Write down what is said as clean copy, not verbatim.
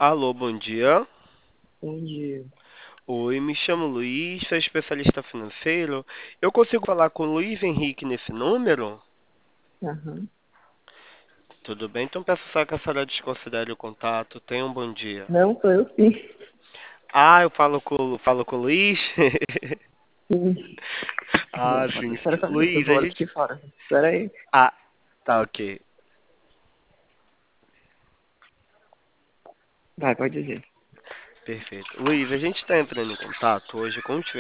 Alô, bom dia. Bom dia. Oi, me chamo Luiz, sou especialista financeiro. Eu consigo falar com o Luiz Henrique nesse número? Aham. Tudo bem, então peço só que a senhora desconsidere o contato. Tenha um bom dia. Não, sou eu sim. Ah, eu falo com o Luiz? Sim. Ah, Pode sim, esperar sim. só um minuto, eu Luiz, vou a ali gente. aqui fora. Espera aí. Ah, tá, ok. Vai, pode dizer. Perfeito. Luiz, a gente está entrando em contato hoje com